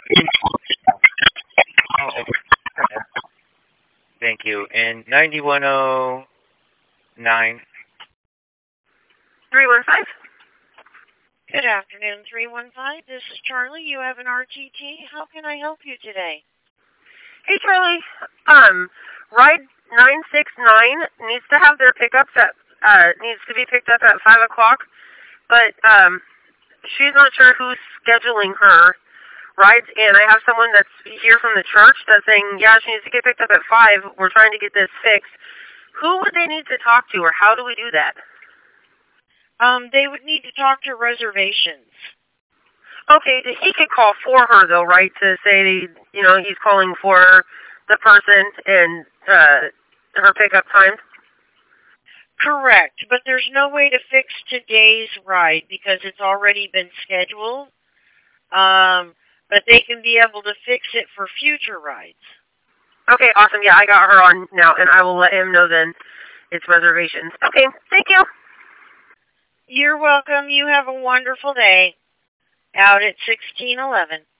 Oh, okay. Thank you. And 9109. 315. Good afternoon, 315. This is Charlie. You have an RTT. How can I help you today? Hey, Charlie. Ride 969 needs to have their pickups needs to be picked up at 5 o'clock, but, she's not sure who's scheduling her rides, and I have someone that's here from the church that's saying, yeah, she needs to get picked up at 5. We're trying to get this fixed. Who would they need to talk to, or how do we do that? They would need to talk to reservations. Okay, he could call for her, though, right, to say, he's calling for the person and her pickup time? Correct, but there's no way to fix today's ride because it's already been scheduled. But they can be able to fix it for future rides. Okay, awesome. Yeah, I got her on now, and I will let him know then it's reservations. Okay, thank you. You're welcome. You have a wonderful day. Out at 1611.